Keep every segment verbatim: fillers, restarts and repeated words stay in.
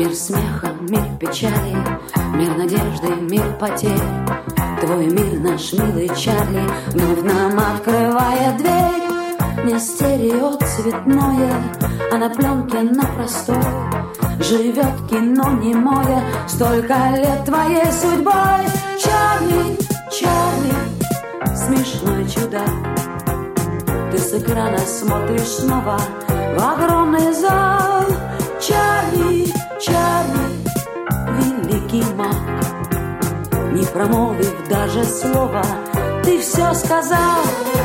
Мир смеха, мир печали, мир надежды, мир потерь. Твой мир, наш милый Чарли, вновь нам открывает дверь. Не стереоцветное, а на пленке на простой живет кино немое, столько лет твоей судьбой. Чарли, Чарли, смешной чудак, ты с экрана смотришь снова в огромный зал. Чарли, Чарли, великий маг, не промолвив даже слова, ты все сказал.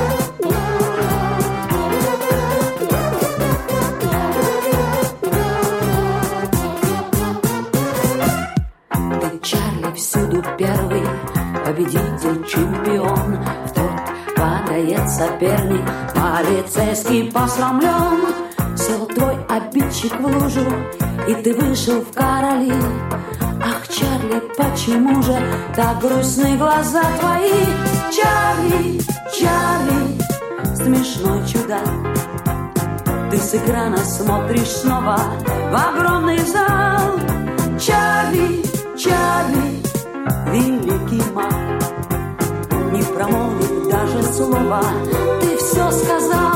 Ты, Чарли, всюду первый, победитель, чемпион. В торт падает соперник, полицейский посрамлен. Сел твой обидчик в лужу, и ты вышел в короли. Ах, Чарли, почему же так грустны глаза твои? Чарли, Чарли, смешной чудак, ты с экрана смотришь снова в огромный зал. Чарли, Чарли, великий маг, не промолвив даже слова, ты все сказал.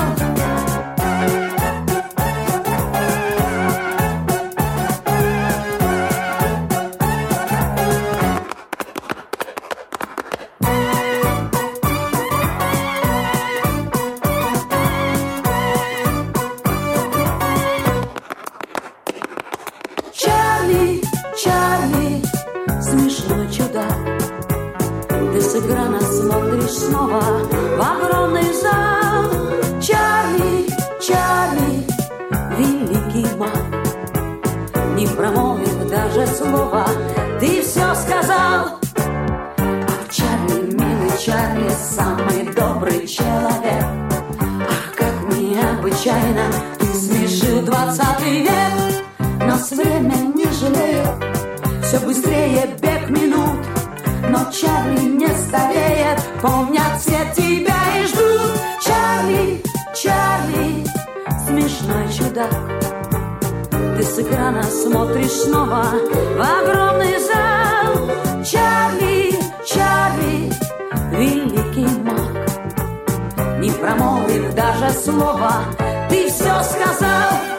Чарли, Чарли, смешной чудак, ты с экрана смотришь снова в огромный зал. Чарли, Чарли, великий маг, не промолвив даже слова, ты все сказал. Ах, Чарли, милый Чарли, самый добрый человек. Ах, как необычайно ты смешил двадцатый век. Нас время не жалеет, все быстрее бег минут, но Чарли не стареет, помнят все тебя и ждут. Чарли, Чарли, смешной чудак, ты с экрана смотришь снова в огромный зал. Чарли, Чарли, великий маг, не промолвив даже слова, ты все сказал.